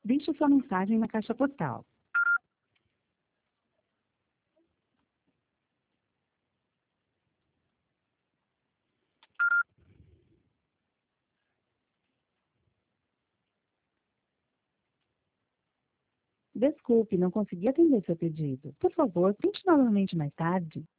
Deixe sua mensagem na caixa postal. Desculpe, não consegui atender seu pedido. Por favor, tente novamente mais tarde.